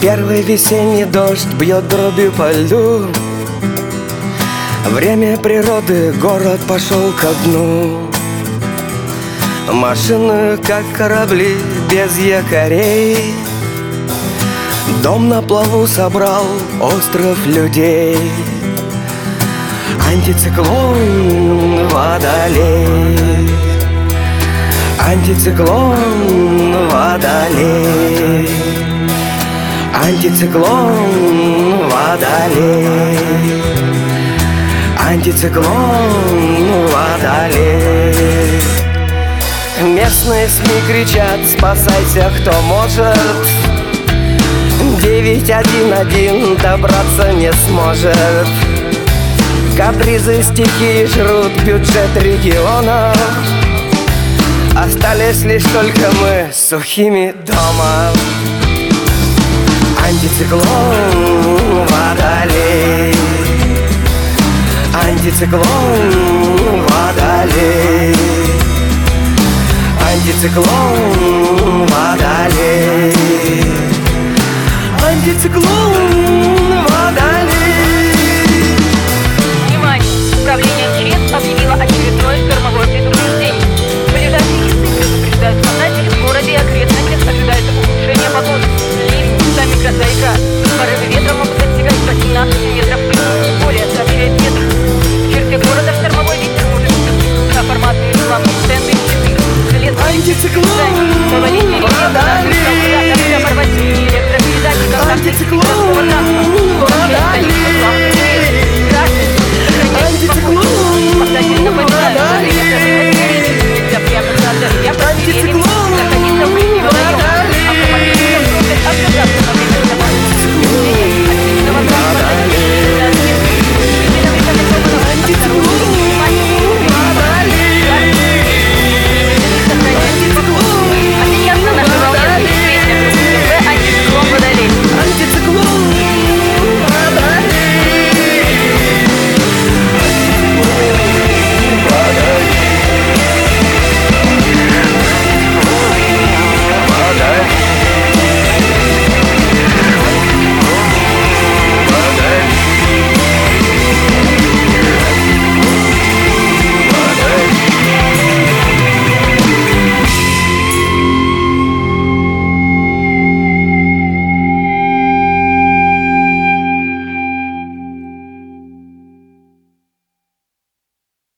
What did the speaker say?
Первый весенний дождь бьет дробью по льду. Время природы, город пошел ко дну. Машины, как корабли, без якорей. Дом на плаву собрал остров людей. Антициклон Водолей. Антициклон Водолей. Антициклон Водолей. Антициклон Водолей. Местные СМИ кричат: спасайся, кто может. 911 добраться не сможет. Капризы стихии жрут бюджет регионов. Остались лишь только мы с сухими дома. Антициклон Водолей. Антициклон Водолей. Антициклон Водолей. Антициклон